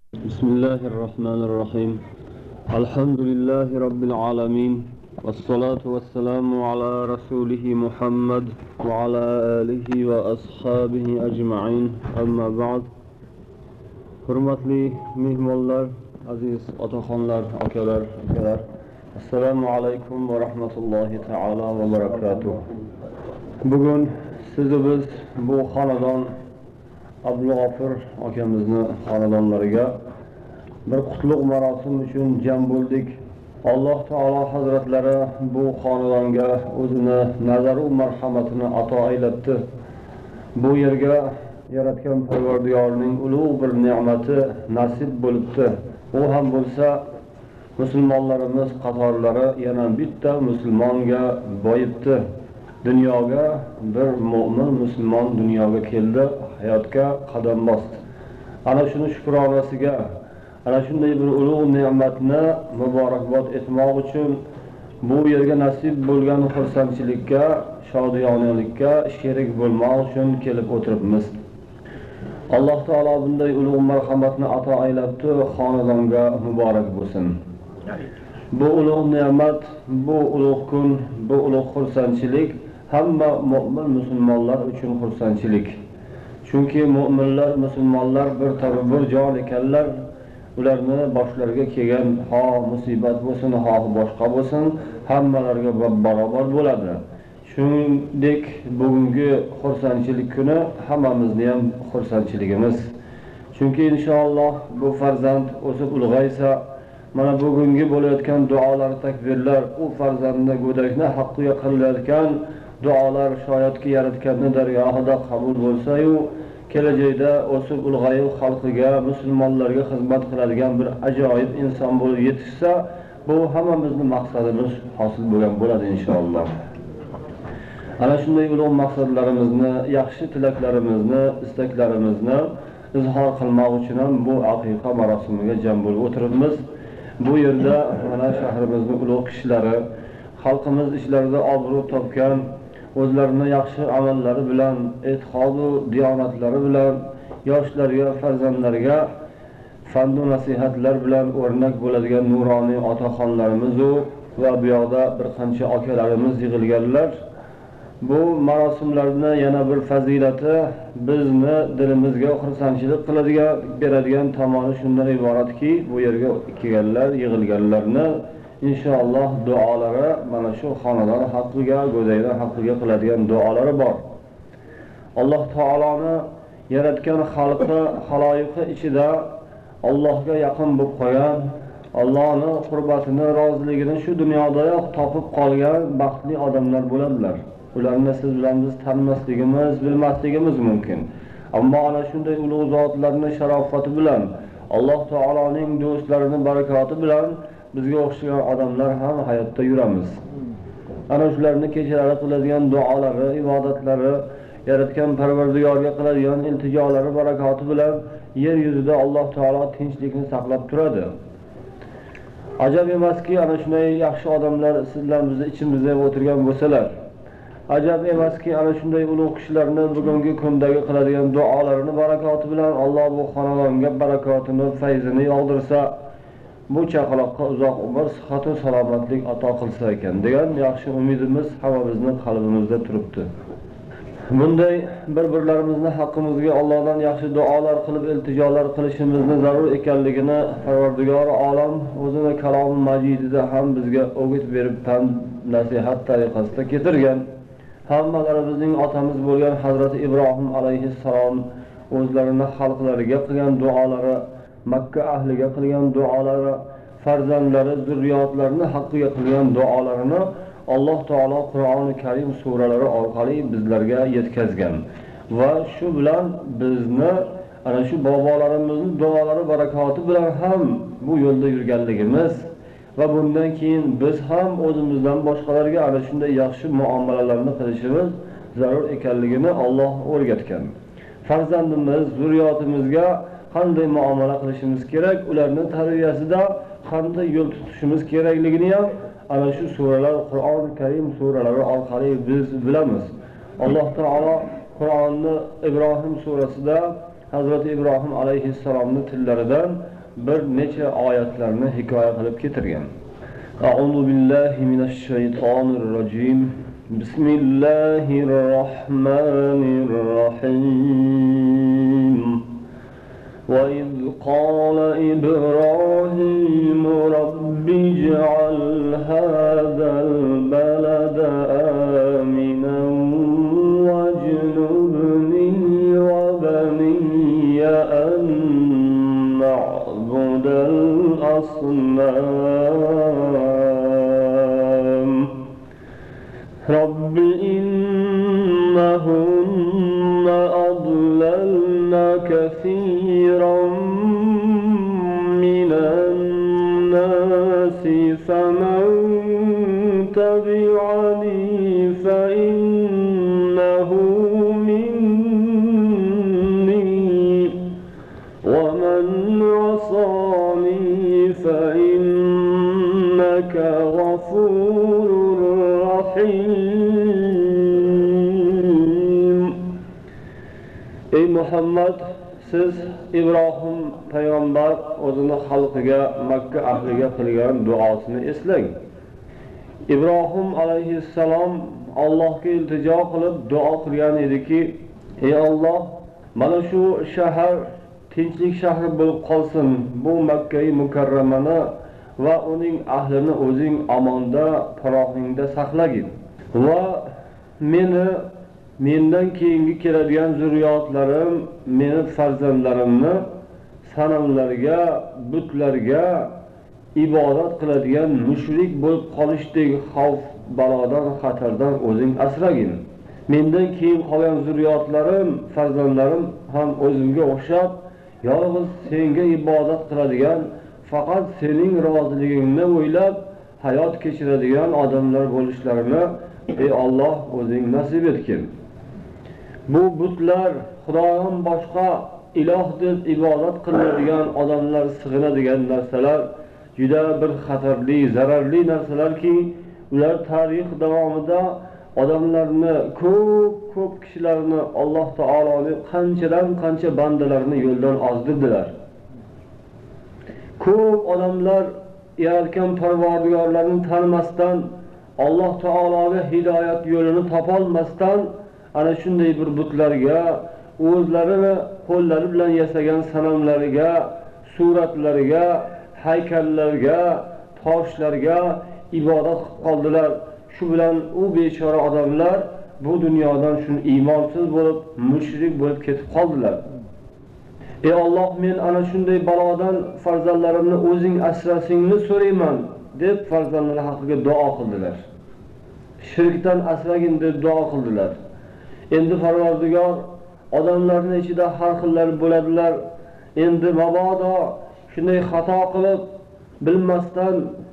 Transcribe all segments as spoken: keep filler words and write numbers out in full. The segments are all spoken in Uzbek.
بسم الله الرحمن الرحيم. الحمد لله رب العالمين، والصلاة والسلام على رسوله محمد وعلى آله وأصحابه أجمعين. أما بعد. Hurmatli mehmonlar, aziz otaxonlar, akalar, akalar. Assalomu alaykum va rahmatullohi ta'ala va barakatuh. Bugun sizni biz bu xonadon Abdulg'ofur akamizni xonadonlariga bir qutlug' marosim uchun jam bo'ldik. Alloh taolo hazratlari bu xonadonga o'zini nazar va marhamatini ato aylabdi. Bu yerga yaratgan Parvardigorning ulug' bir ne'mati nasib bo'libdi. U ham bo'lsa musulmonlarimiz qatorlari yana bitta musulmonga boyibdi. Dunyoga bir mo'min musulmon dunyoga keldi, hayotga qadam bosdi. Ana shuni shukronasiga, ana shunday bir ulug' ne'matni muborakbod etmoq uchun bu yerga nasib bo'lgan xursandchilikka, shodiyonalikka sherik bo'lmoq uchun kelib o'tiribmiz. Alloh taolo bunday ulug' marhamatni ato aylabdi, xonadonga muborak bo'lsin. Bu ulug' ne'mat, bu ulug' kun, bu ulug' xursandchilik hamma mu'min musulmonlar uchun xursandchilik. Chunki mu'minlar, musulmonlar bir tabi bir jon ekanlar. Ularni boshlariga kelgan ho musibat bo'lsin, ho boshqa bo'lsin, hammalariga barobar bo'ladi. Shuningdek, bugungi xursandchilik kuni hammamizni ham xursandchiligimiz. Chunki inshaalloh bu farzand o'sib ulg'aysa, mana bugungi bo'layotgan duolar, takbirlar, u farzandni go'dakni haqqiga qilayotgan duolar shoyatki yaratganning dargohida qabul bo'lsa-yu, kelajakda o'sib ulg'ayib xalqiga, musulmonlarga xizmat qiladigan bir ajoyib inson bo'lib yetishsa, bu hammamizning maqsadimiz hosil bo'lgan bo'ladi inshaalloh. Ana shunday ulug' maqsadlarimizni, yaxshi tilaklarimizni, istaklarimizni izhor qilmoq uchun ham bu aqiqa marosimiga jam bo'lib o'tiribmiz. Bu yerda mana shahrimizning ulug' kishilari, xalqimiz ishlarida obro' topgan, o'zlarini yaxshi amallari bilan, e'tiqod va diyonatlari bilan yoshlarga, farzandlarga fan va nasihatlar bilan o'rnak bo'ladigan nuroniy otaxonlarimiz va bu yoqda bir qancha akalarimiz yig'ilganlar. Bu marosimlarning yana bir fazilati bizni dilimizga xursandchilik qiladigan, beradigan tomoni shundan iboratki, bu yerga kelganlar, yig'ilganlarni inshaalloh duolari mana shu xonadon haqqiga, go'daklar haqqiga qiladigan duolari bor. Alloh taoloni yaratgan xalqi, xaloyiqi ichida Allohga yaqin bo'lib qolgan, Allohning qurbatini, roziligini shu dunyodayoq topib qolgan baxtli odamlar bo'ladilar. Ularni siz bilan biz tanmasligimiz, bilmasligimiz mumkin. Ammo ana shunday ulug' zotlarning sharofati bilan, Alloh taoloning do'stlarining barakoti bilan bizga o'xshagan odamlar ham hayotda yuramiz. Ana shularning kechalari qiladigan duolari, ibodatlari, yaratgan Parvardigorga qiladigan iltijolari barakoti bilan yer yuzida Alloh taolo tinchlikni saqlab turadi. Ajab emaski, ana shunday yaxshi odamlar sizlar bizni ichimizda o'tirgan bo'lsalar, ajab emaski, ana shunday ulug' kishilarni bugungi kundagi qiladigan duolarini barakoti bilan Alloh bu xonadonga barakotini, fayzini yog'dirsa, bu chaqaloqqa uzoq umr, sihat va salomatlik ato qilsa ekan degan yaxshi umidimiz hammamizning qalbimizda turibdi. Bunday bir-birlarimizni haqqimizga Allohdan yaxshi duolar qilib, iltijolar qilishimizni zarur ekanligini Parvardigor olam o'zining kalomi majidida ham bizga o'g'it berib, tan nasihat tariqasida keltirgan. Hammalarimizning otamiz bo'lgan Hazrat Ibrohim alayhissalom o'zlarini xalqlariga qilgan duolari, Makka ahliga qilgan duolari, farzandlari, zurriyotlarini haqqiga qilgan duolarini Alloh taolo Qur'oni Karim suralari orqali bizlarga yetkazgan. Va shu bilan bizni ana shu bobolarimizning duolari barakoti bilan ham bu yo'lda yurganligimiz va bundan keyin biz ham o'zimizdan boshqalarga ana shunday yaxshi muomalalarni qilishimiz zarur ekanligini Alloh o'rgatgan. Farzandimiz, zurriyotimizga qanday muomala qilishimiz kerak, ularning tarbiyasida qanday yo'l tutishimiz kerakligini ham ana shu suralar, Qur'oni Karim suralari orqali biz bilamiz. Alloh taolo Qur'onni Ibrohim surasida Hazrat Ibrohim alayhissalomning tillaridan bir necha oyatlarni hikoya qilib keltirgan. A'udhu billahi minash shaytonir rojim. Bismillahir rohmanir rohim. Wa iz qala Ibrohim robbi ij'al hadzal balada aminan wajnubni wa baniya an na'budal asnam. Rabbi innahunna adlalna kathiran minan nasi faman tabi'ani fa innahu minni wa man 'asani fa innaka ghafurur rahim. Ey Muhammad, siz Ibrohim payg'ambar o'zini xalqiga, Makka ahliga qilgan duosini eslang. Ibrohim alayhissalom Allohga iltijo qilib duo qilgan ediki, ey Alloh, mana shu shahar tinchlik shahri bo'lib qolsin. Bu Makka-i Mukarramani va uning ahlini o'zing amonda, parohingda saqlagin. Va meni mendan keyingi keladigan zurriyotlarim, meni farzandlarimni sanamlarga, butlarga ibodat qiladigan mushrik bo'lib qolishdek xavf, balodan, xatardan o'zing asragin. Mendan keyin qolgan zurriyotlarim, farzandlarim ham o'zimga o'xshab yolg'iz senga ibodat qiladigan, faqat sening roziligingni o'ylab hayot kechiradigan odamlar bo'lishlarini ey Alloh o'zing nasib etgin. Bu butlar Xudodan boshqa iloh deb ibodat qiladigan odamlar sig'inadigan narsalar juda bir xatarli, zararli narsalarki, ular tarix davomida odamlarni, ko'p ko'p kishilarni, Alloh taoloning qanchadan qancha bandalarini yo'ldan ozdirdilar. Ko'p odamlar yaratgan Parvardigorlarni tanimasdan, Alloh taologa hidoyat yo'lini topolmasdan ana shunday bir butlarga, o'zlarini qo'llari bilan yasagan sanamlariga, suratlariga, haykallarga, toshlarga ibodat qilib qoldilar. Shu bilan u bechora odamlar bu dunyodan shun iymonsiz bo'lib, mushrik bo'lib ketib qoldilar. Ey Alloh, men ana shunday balodan farzandlarimni o'zing asrasingni so'rayman deb farzandlari haqiga duo qildilar. Shirkdan asragin deb duo qildilar. Endi Parvardigor, odamlarning ichida har xillar bo'ladilar. Endi mabodo shunday xato qilib bilmasdan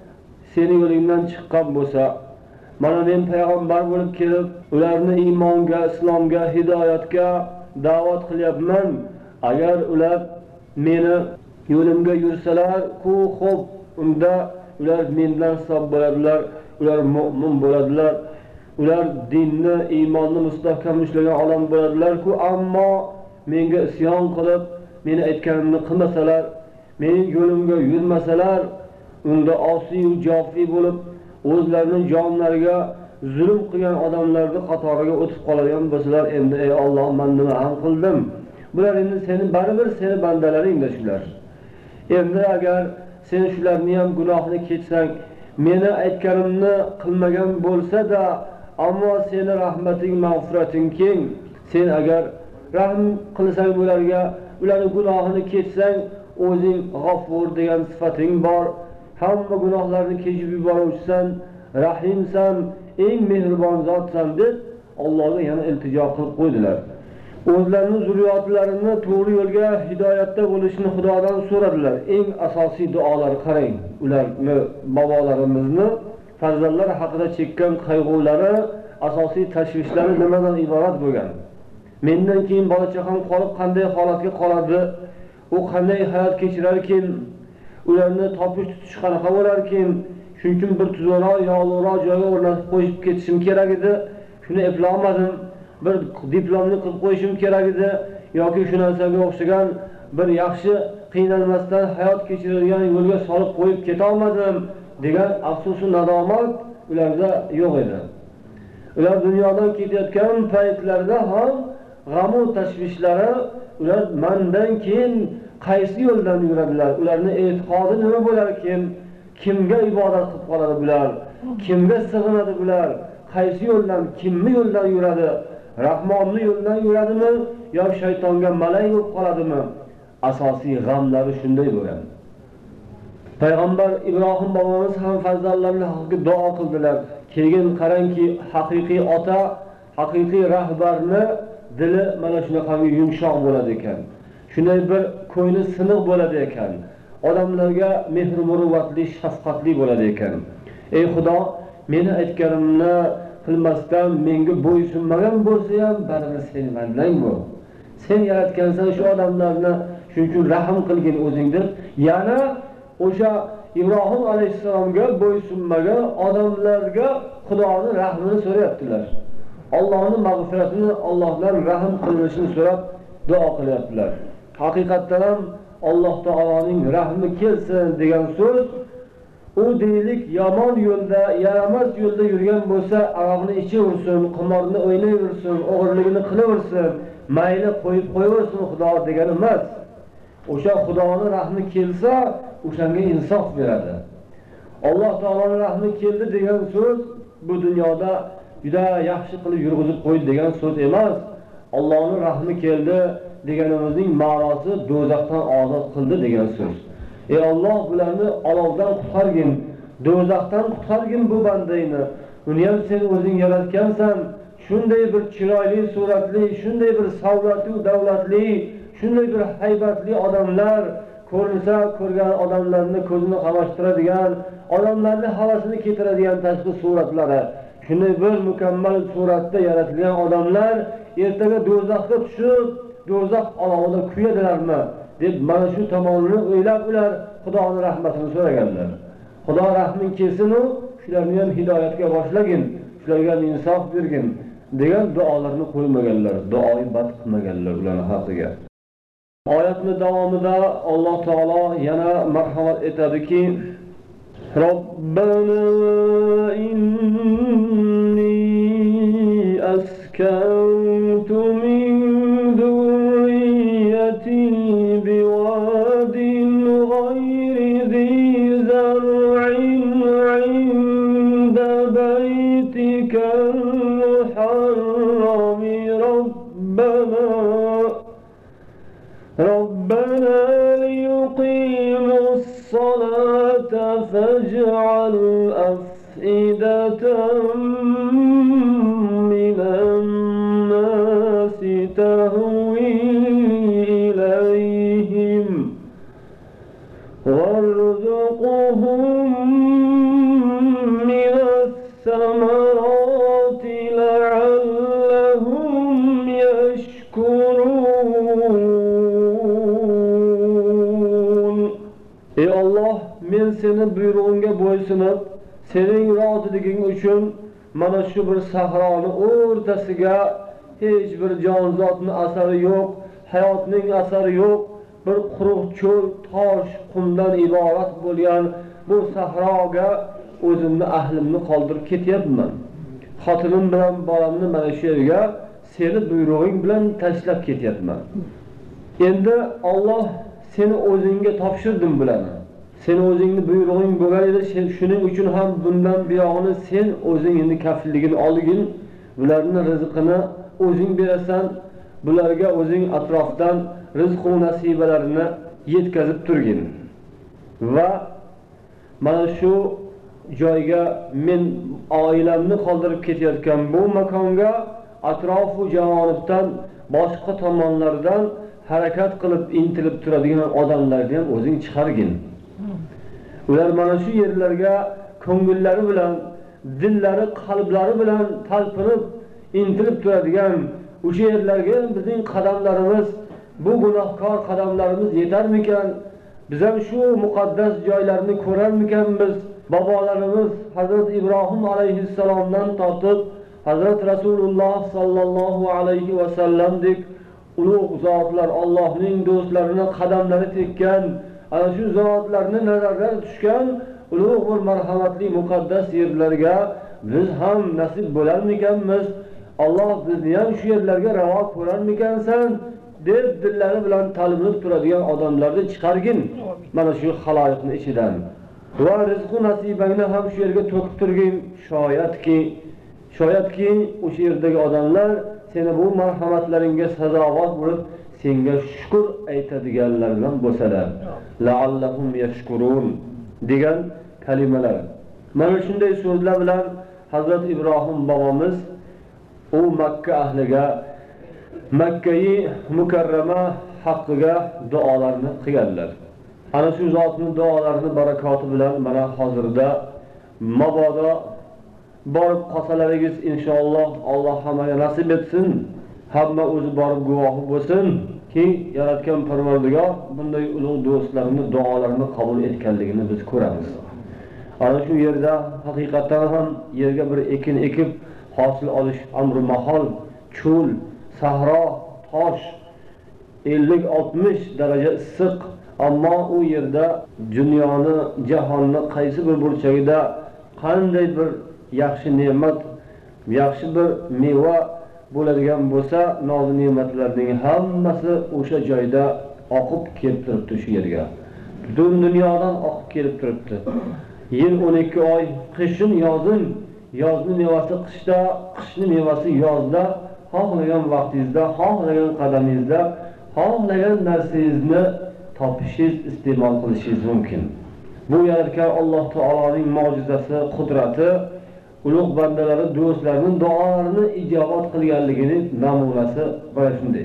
seni yo'lingdan chiqqan bo'lsa, mana men payg'ambar bo'lib kelib, ularni iymonga, islomga, hidoyatga da'vat qilyapman. Agar ular meni yo'limga yursalar, ku xo'p, unda ular mendan hisob bo'ladilar, ular mu'min bo'ladilar, ular dinni, iymonni mustahkam ushlagan odam bo'ladilar-ku, ammo menga isyon qilib, meni aytganimni qilmasalar, mening yo'limga yurmasalar, unda osiy va jofiy bo'lib, o'zlarining jonlariga zulm qilgan odamlarning qatoriga o'tib qoladigan bo'lsalar, endi ey Alloh, men nima ham qildim? Bular endi seni baribir seni bandalaringda shular. Endi agar sen shularni ham gunohini kechsang, meni aytganimni qilmagan bo'lsa-da, ammo seni rahmating, mag'firating keng. Sen agar rahm qilsang ularga, ularning gunohini kechsang, o'zing G'afur degan sifating bor. Hamma gunohlarni kechib yuboruvchisan, rahimsan, eng mehribon zotsan deb Allohga yana iltijo qilib qo'ydilar. O'zlarining zurriyotlarini to'g'ri yo'lga, hidoyatda bo'lishini Xudodan so'radilar. Eng asosiy duolar qarang. Ularni, bobolarimizni farzandlar haqida chekkan qayg'ulari, asosiy tashvishlari nimadan iborat bo'lgan? Mendan keyin bola chaqam qolib qanday holatga qoladi? U qanday hayot kechirarkin? Ularni topish tutish qanaqa bo'larkin? Shuning uchun bir tuzukroq, yog'liroq joyga o'rnatib qo'yib ketishim kerak edi. Shuni eplolmadim. Bir diplomni qilib qo'yishim kerak edi yoki shu narsaga o'xshagan bir yaxshi qiynalmasdan hayot kechiradigan yo'lga solib qo'yib keta olmadim degan afsus-u nadomat ularda yo'q edi. Ular dunyodan ketayotgan paytlarida ham g'am va tashvishlari, ular mendan keyin qaysi yo'ldan yuradilar? Ularning e'tiqodi nima bo'lar ekan? Kimga ibodat qilib qoladi bular? Kimga sig'inadi bular? Qaysi yo'ldan, kimni yo'ldan yuradi? Rahmonning yo'ldan yuradimi yo shaytonga malay bo'lib qoladimi? Asosiy g'amlari shunday bo'lgan. Payg'ambar Ibrohim bobomiz ham farzandlarining haqqiga duo qildilar. Keyin qarangki, haqiqiy ota, haqiqiy rahbarni dili mana shunaqa yumshoq bo'ladi ekan. Shunday bir ko'ngli siniq bo'ladi ekan. Odamlarga mehr muruvvatli, shafqatli bo'ladi ekan. Ey Xudo, meni aytganimni qilmasdan menga bo'ysunmagan bo'lsa ham baribir sen mendan bo'l. Sen yaratgansan shu odamlarni, shuning uchun rahm qilgin o'zing deb, yana o'sha Ibrohim alayhisalomga bo'ysunmagan odamlarga Xudoning rahmini so'rayaptilar. Allohning mag'firatini, Allohdan rahm qilinishini so'rab duo qilyaptilar. Haqiqatan ham Alloh taoloning rahmi kelsin degan so'z, u deylik yomon yo'lda, yaramas yo'lda yurgan bo'lsa, aroqni ichaversin, qimorni o'ynayversin, o'g'irligini qilaversin, mayli qo'yib qo'yaversin Xudo degan emas. O'sha Xudoning rahmi kelsa, o'shanga insof beradi. Alloh taoloning rahmi keldi degan so'z bu dunyoda juda yaxshi qilib yurg'izib qo'ydi degan so'z emas. Allohning rahmi keldi deganimizning ma'nosi do'zaxdan ozod qildi degan so'z. Ey Alloh, bularni olovdan qutqargin, do'zaxdan qutqargin bu bandayni. Uni ham sen o'zing yaratgansan. Shunday bir chiroyli suratli, shunday bir savlatli, davlatli, shunday bir haybatli odamlar, ko'rinsa ko'rgan odamlarni ko'zini qamashtiradigan, odamlarni havasini keltiradigan tashqi suratlari, shunday bir mukammal suratda yaratilgan odamlar ertaga do'zaxga tushib, do'zax olovida kuyadilarmi deb mana shu tomonini o'ylab ular Xudoning rahmatini so'raganlar. Xudo rahmin kelsin-u, shularni ham hidoyatga boshlagin, shularga ham insof bergin degan duolarni qo'ymaganlar, duoibat qilmaganlar ularning haqiga. Oyatning davomida Alloh taolo yana marhamat etadiki, Robbana inni askantu min dhurriyyati biwadin ghayri dhi zar'in 'inda baytikal muharram Rabbana ربنا ليقيموا الصلاة فاجعل أفئدة من الناس تهوي إليهم وارزقهم من الثمرات لعلهم يشكرون. Ey Allah, men seni buyrug'ingga bo'ysunib, sening roziliging uchun mana shu bir sahroni o'rtasiga hech bir jonzotning asari yo'q, hayotning asari yo'q, bir quruq cho'l, tosh, qumdan iborat bo'lgan bu sahroga o'zimni ahlimni qoldirib ketyapman. Xotinim bilan bolamni mana shu yerga seni buyrug'ing bilan tashlab ketyapman. Endi Alloh seni o'zingga topshirdim bularni. Sen o'zingni buyrug'ing bo'lgan edi, shuning uchun ham bundan buyog'ini sen o'zingni kafilligini olgin, bularning rizqini o'zing berasan, bularga o'zing atrofdan rizq va nasibalarini yetkazib turgin. Va mana shu joyga men oilamni qoldirib ketayotgan bu makonga atrof va javonibdan boshqa tomonlardan harakat qilib intilib turadigan odamlarni ham o'zing chiqargin. Ular mana shu yerlarga ko'ngillari bilan, dillari, qalblari bilan talpinib intilib turadigan o'sha yerlarga bizning qadamlarimiz, bu gunohkor qadamlarimiz yetarmikan? Biz ham shu muqaddas joylarni ko'rarmikanmiz? Bobolarimiz Hazrat Ibrohim alayhissalomdan tortib Hazrat Rasululloh sallallohu alayhi va sallamdek ulug' zotlar, Allohning do'stlarini qadamlari tekkan, ana shu zotlarni nazardan tushgan ulug' va marhamatli muqaddas yerlarga biz ham nasib bo'larmikanmiz? Alloh bizni ham shu yerlarga ravo ko'rarmikansan deb dillari bilan talinib turadigan odamlarni chiqargin mana shu xaloyiqning ichidan. Va rizq nasibangni ham shu yerga to'kib turgin. Shoyatki, shoyatki o'sha yerdagi odamlar seni bu marhamatlaringga sazovor bo'lib, senga shukr aytadiganlardan bo'lsalar, la'allahum yashkurun degan kalimalar. Mana shunday so'zlar bilan Hazrat Ibrohim bobomiz u Makka ahliga, Makkai mukarrama haqqiga duolarni qilganlar. Ana shu zotning duolarini barakoti bilan mana hozirda mabodo borib qolsalaringiz inshaalloh Alloh hammaga nasib etsin. Hamma o'zi borib guvohi bo'lsin ki yaratgan Parvardigor bunday ulug' do'stlarning duolarini qabul etganligini biz ko'ramiz. Ana shu yerda haqiqatan ham yerga bir ekin ekib hosil olish amri mahol, cho'l, sahro, tosh, ellik oltmish daraja issiq, ammo u yerda dunyoni, jahonni qaysi bir burchagida qanday bir yaxshi ne'mat, yaxshi bir meva bo'ladigan bo'lsa, noz ne'matlarning hammasi o'sha joyda oqib kelib turibdi shu yerga. Butun dunyodan oqib kelib turibdi. Yil o'n ikki oy, qishin, yozin, yozni mevasi qishda, qishni mevasi yozda, xohlagan vaqtingizda, xohlagan qadamingizda, xohlagan narsangizni topishingiz, iste'mol qilishingiz mumkin. Bu yaratgan Alloh taoloning mo'jizasi, qudrati, ulug' bandalari, do'stlarining duolarini ijobat qilganligining namunasi mana shunday.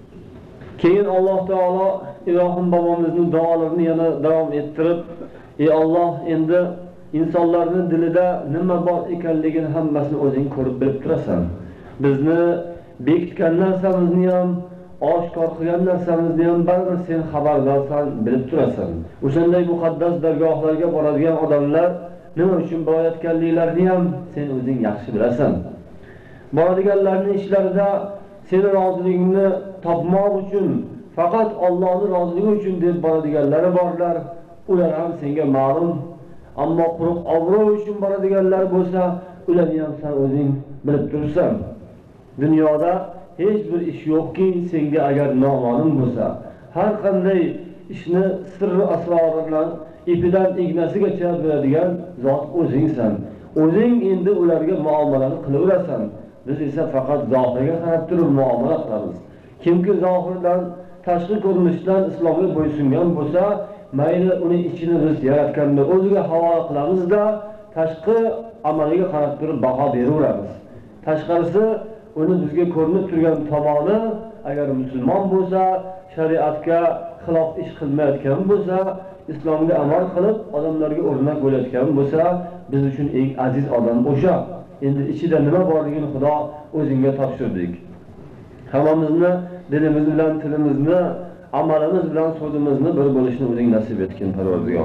Keyin Alloh taolo Ibrohim bobomizning duolarini yana davom ettirib, ey Alloh, endi insonlarning dilida nima bor ekanligini hammasini o'zing ko'rib bilib turasan. Bizni bekitgan narsamizni ham, oshkor qilgan narsamizni ham baribir sen xabardorsan, bilib turasan. O'shanday muqaddas dargohlarga boradigan odamlar nima uchun borayotganliklarini ham sen o'zing yaxshi bilasan. Boradiganlarning ishlarida seni roziligingni topmoq uchun, faqat Allohning roziligi uchun deb boradiganlar borlar. Ular ham senga ma'lum. Ammo quruq obro' uchun boradiganlar bo'lsa, ularni ham sen o'zing bilib tursan. Dunyoda hech bir ish yo'qki, senga agar noma'lum bo'lsa, har qanday ishni sirri asrori bilan ipidan ignasigacha biladigan zot o'zingsan. O'zing endi ularga muomalani qilaverasan. Biz esa faqat zohirga qarab turib muomala qilamiz. Kimki zohirdan, tashqi ko'rinishdan islomga bo'ysungan bo'lsa, mayli uni ichini biz yaratganda o'ziga havola qilamiz-da, tashqi amaliga qarab turib baho beraveramiz. Tashqarisi uni bizga ko'rinib turgan tomoni agar musulmon bo'lsa, shariatga xilof ish qilmayotgan bo'lsa, islomga amal qilib odamlarga o'rnak bo'layotgan bo'lsa, biz uchun eng aziz odam o'sha. Endi ichida nima borligini Xudo o'zingga topshirdik. Hammamizni dilimiz bilan, tilimizni, amalimiz bilan so'zimizni bir bo'lishni o'zing nasib etgin Parvardigor.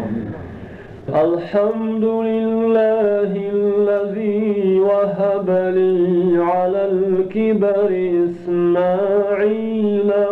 Alhamdulillahillazi wahaba li alal kibari Ismoila